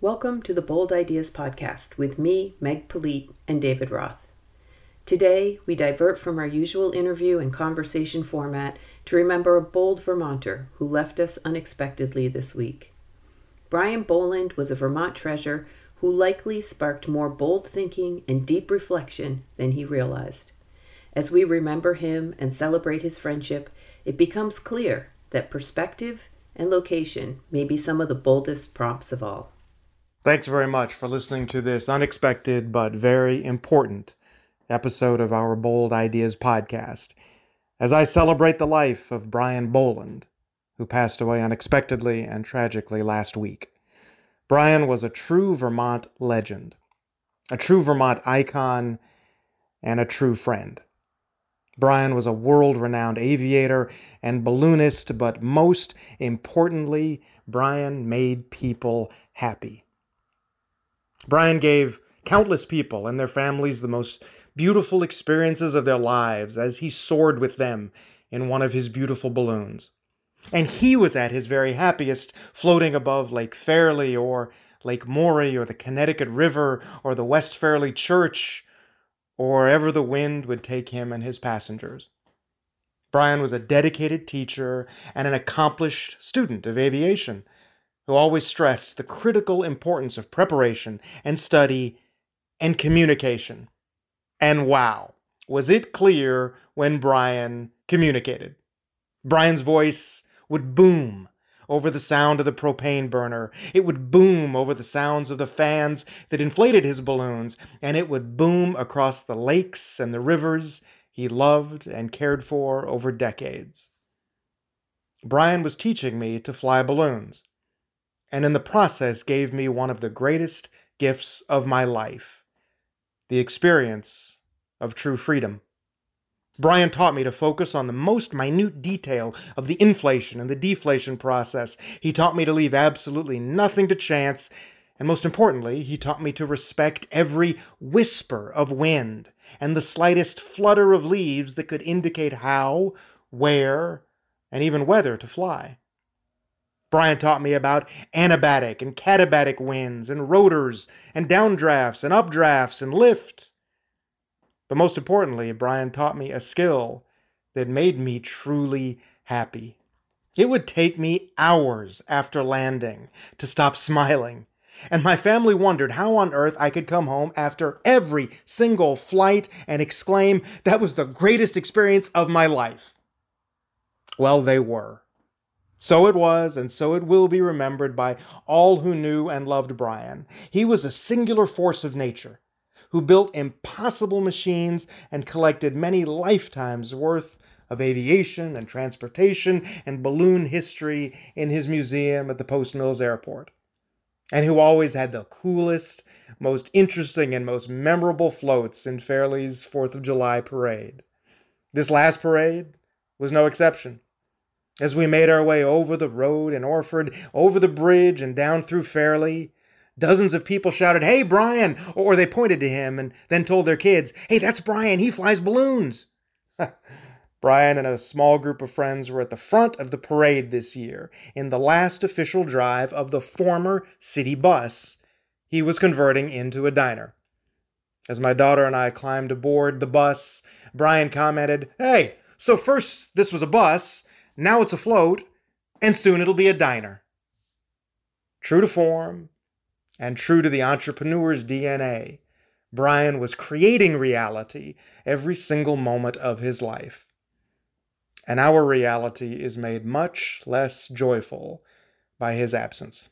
Welcome to the Bold Ideas Podcast with me, Meg Polite, and David Roth. Today, we divert from our usual interview and conversation format to remember a bold Vermonter who left us unexpectedly this week. Brian Boland was a Vermont treasure who likely sparked more bold thinking and deep reflection than he realized. As we remember him and celebrate his friendship, it becomes clear that perspective and location may be some of the boldest prompts of all. Thanks very much for listening to this unexpected but very important episode of our Bold Ideas podcast, as I celebrate the life of Brian Boland, who passed away unexpectedly and tragically last week. Brian was a true Vermont legend, a true Vermont icon, and a true friend. Brian was a world-renowned aviator and balloonist, but most importantly, Brian made people happy. Brian gave countless people and their families the most beautiful experiences of their lives as he soared with them in one of his beautiful balloons. And he was at his very happiest floating above Lake Fairley or Lake Morey or the Connecticut River or the West Fairley Church or wherever the wind would take him and his passengers. Brian was a dedicated teacher and an accomplished student of aviation, who always stressed the critical importance of preparation and study and communication. And wow, was it clear when Brian communicated. Brian's voice would boom over the sound of the propane burner. It would boom over the sounds of the fans that inflated his balloons, and it would boom across the lakes and the rivers he loved and cared for over decades. Brian was teaching me to fly balloons, and in the process gave me one of the greatest gifts of my life, the experience of true freedom. Brian taught me to focus on the most minute detail of the inflation and the deflation process. He taught me to leave absolutely nothing to chance, and most importantly, he taught me to respect every whisper of wind and the slightest flutter of leaves that could indicate how, where, and even whether to fly. Brian taught me about anabatic and katabatic winds and rotors and downdrafts and updrafts and lift. But most importantly, Brian taught me a skill that made me truly happy. It would take me hours after landing to stop smiling, and my family wondered how on earth I could come home after every single flight and exclaim, "That was the greatest experience of my life." Well, they were. So it was, and so it will be remembered by all who knew and loved Brian. He was a singular force of nature, who built impossible machines and collected many lifetimes' worth of aviation and transportation and balloon history in his museum at the Post Mills Airport, and who always had the coolest, most interesting, and most memorable floats in Fairley's 4th of July parade. This last parade was no exception. As we made our way over the road in Orford, over the bridge and down through Fairley, dozens of people shouted, "Hey, Brian!" Or they pointed to him and then told their kids, "Hey, that's Brian, he flies balloons." Brian and a small group of friends were at the front of the parade this year in the last official drive of the former city bus he was converting into a diner. As my daughter and I climbed aboard the bus, Brian commented, "Hey, so first this was a bus, now it's a float, and soon it'll be a diner." True to form, and true to the entrepreneur's DNA, Brian was creating reality every single moment of his life. And our reality is made much less joyful by his absence.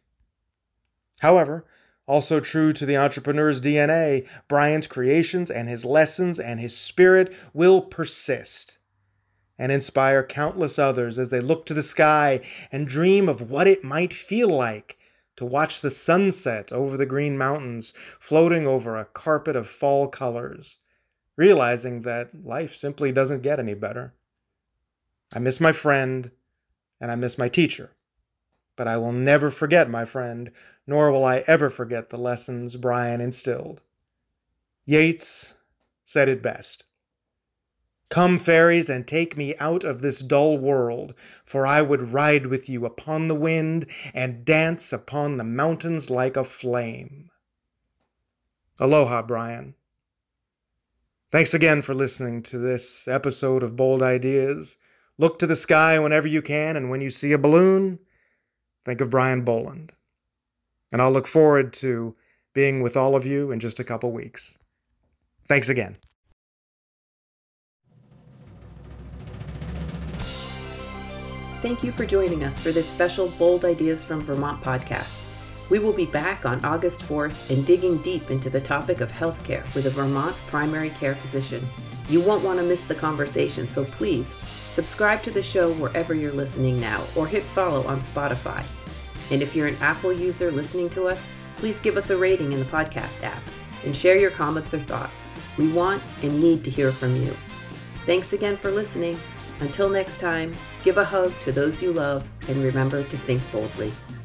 However, also true to the entrepreneur's DNA, Brian's creations and his lessons and his spirit will persist and inspire countless others as they look to the sky and dream of what it might feel like to watch the sunset over the Green Mountains floating over a carpet of fall colors, realizing that life simply doesn't get any better. I miss my friend, and I miss my teacher, but I will never forget my friend, nor will I ever forget the lessons Brian instilled. Yeats said it best: Come, fairies, and take me out of this dull world, for I would ride with you upon the wind and dance upon the mountains like a flame. Aloha, Brian. Thanks again for listening to this episode of Bold Ideas. Look to the sky whenever you can, and when you see a balloon, think of Brian Boland. And I'll look forward to being with all of you in just a couple weeks. Thanks again. Thank you for joining us for this special Bold Ideas from Vermont podcast. We will be back on August 4th and digging deep into the topic of healthcare with a Vermont primary care physician. You won't want to miss the conversation, so please subscribe to the show wherever you're listening now or hit follow on Spotify. And if you're an Apple user listening to us, please give us a rating in the podcast app and share your comments or thoughts. We want and need to hear from you. Thanks again for listening. Until next time, give a hug to those you love and remember to think boldly.